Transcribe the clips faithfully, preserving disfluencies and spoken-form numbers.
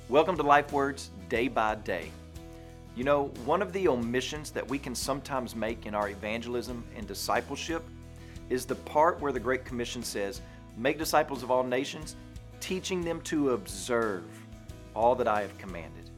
Welcome to Life Words Day by Day. You know, one of the omissions that we can sometimes make in our evangelism and discipleship is the part where the Great Commission says, "Make disciples of all nations, teaching them to observe all that I have commanded."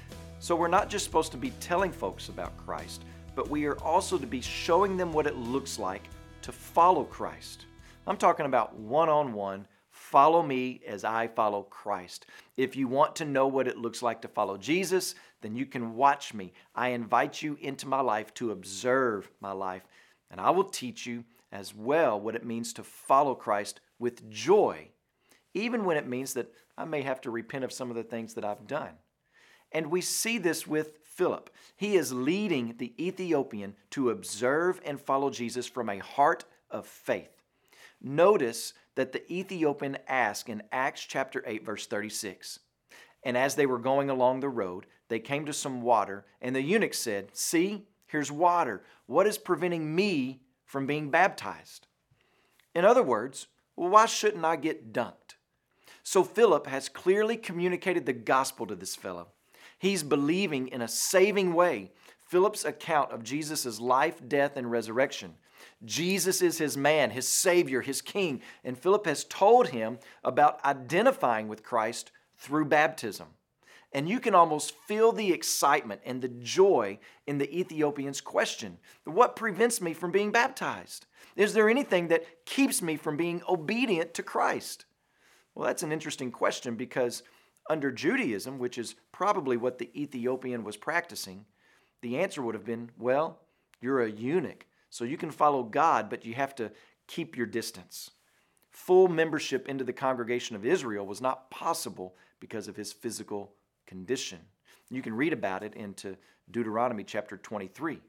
So we're not just supposed to be telling folks about Christ, but we are also to be showing them what it looks like to follow Christ. I'm talking about one-on-one, follow me as I follow Christ. If you want to know what it looks like to follow Jesus, then you can watch me. I invite you into my life to observe my life, and I will teach you as well what it means to follow Christ with joy, even when it means that I may have to repent of some of the things that I've done. And we see this with Philip. He is leading the Ethiopian to observe and follow Jesus from a heart of faith. Notice that the Ethiopian asked in Acts chapter eight, verse thirty-six, "And as they were going along the road, they came to some water, and the eunuch said, 'See, here's water. What is preventing me from being baptized?'" In other words, well, why shouldn't I get dunked? So Philip has clearly communicated the gospel to this fellow. He's believing in a saving way. Philip's account of Jesus' life, death, and resurrection. Jesus is his man, his Savior, his King, and Philip has told him about identifying with Christ through baptism. And you can almost feel the excitement and the joy in the Ethiopian's question. What prevents me from being baptized? Is there anything that keeps me from being obedient to Christ? Well, that's an interesting question because under Judaism, which is probably what the Ethiopian was practicing, the answer would have been, well, you're a eunuch, so you can follow God, but you have to keep your distance. Full membership into the congregation of Israel was not possible because of his physical condition. You can read about it into Deuteronomy chapter twenty-three.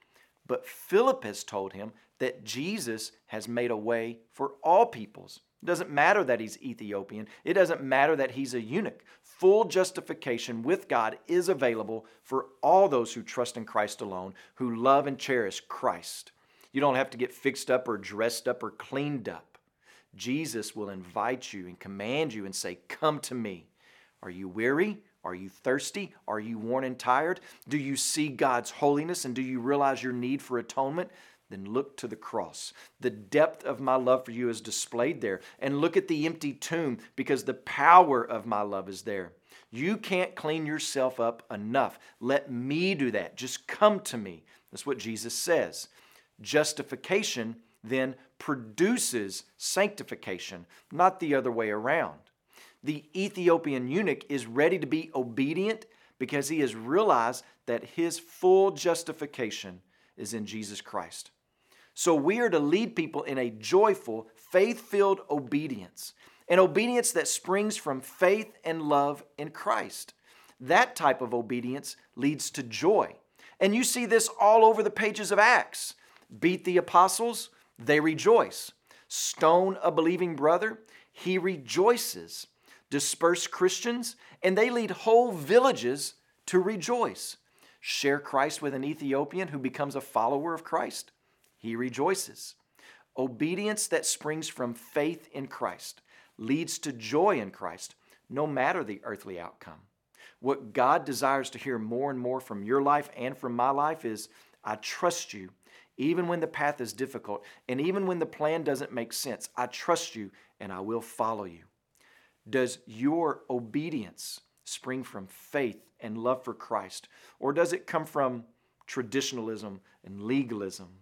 But Philip has told him that Jesus has made a way for all peoples. It doesn't matter that he's Ethiopian. It doesn't matter that he's a eunuch. Full justification with God is available for all those who trust in Christ alone, who love and cherish Christ. You don't have to get fixed up or dressed up or cleaned up. Jesus will invite you and command you and say, "Come to me." Are you weary? Are you thirsty? Are you worn and tired? Do you see God's holiness and do you realize your need for atonement? Then look to the cross. The depth of my love for you is displayed there. And look at the empty tomb because the power of my love is there. You can't clean yourself up enough. Let me do that. Just come to me. That's what Jesus says. Justification then produces sanctification, not the other way around. The Ethiopian eunuch is ready to be obedient because he has realized that his full justification is in Jesus Christ. So we are to lead people in a joyful, faith-filled obedience, an obedience that springs from faith and love in Christ. That type of obedience leads to joy. And you see this all over the pages of Acts. Beat the apostles, they rejoice. Stone a believing brother, he rejoices. Disperse Christians, and they lead whole villages to rejoice. Share Christ with an Ethiopian who becomes a follower of Christ, he rejoices. Obedience that springs from faith in Christ leads to joy in Christ, no matter the earthly outcome. What God desires to hear more and more from your life and from my life is, I trust you, even when the path is difficult, and even when the plan doesn't make sense. I trust you, and I will follow you. Does your obedience spring from faith and love for Christ, or does it come from traditionalism and legalism?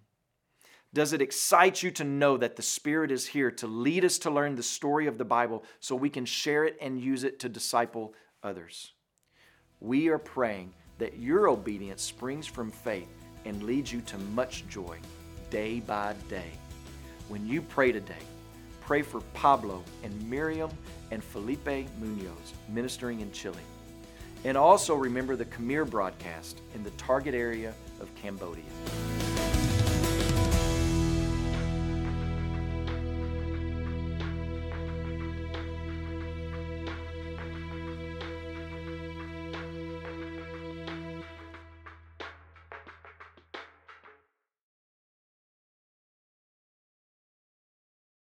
Does it excite you to know that the Spirit is here to lead us to learn the story of the Bible so we can share it and use it to disciple others? We are praying that your obedience springs from faith and leads you to much joy day by day. When you pray today, pray for Pablo and Miriam and Felipe Munoz ministering in Chile. And also remember the Khmer broadcast in the target area of Cambodia.